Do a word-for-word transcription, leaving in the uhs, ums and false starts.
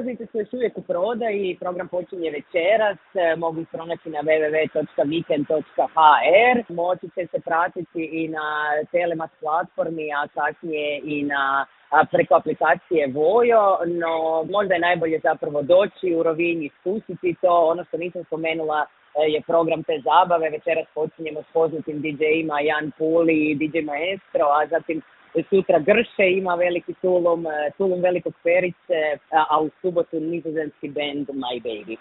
ulaznice su još uvijek u prodaji, program počinje večeras, mogu ih pronaći na w w w točka weekend točka h r. Moći će se pratiti i na Telemas platformi, a kasnije i na a preko aplikacije Vojo, no možda je najbolje zapravo doći u Rovinj, iskusiti to. Ono što nisam spomenula je program te zabave. Večeras počinjemo s poznatim di džejima Jan Puli i di džej Maestro, a zatim sutra Grše ima veliki tulum, tulum Velikog Perice, a u subotu nizozemski band My Baby.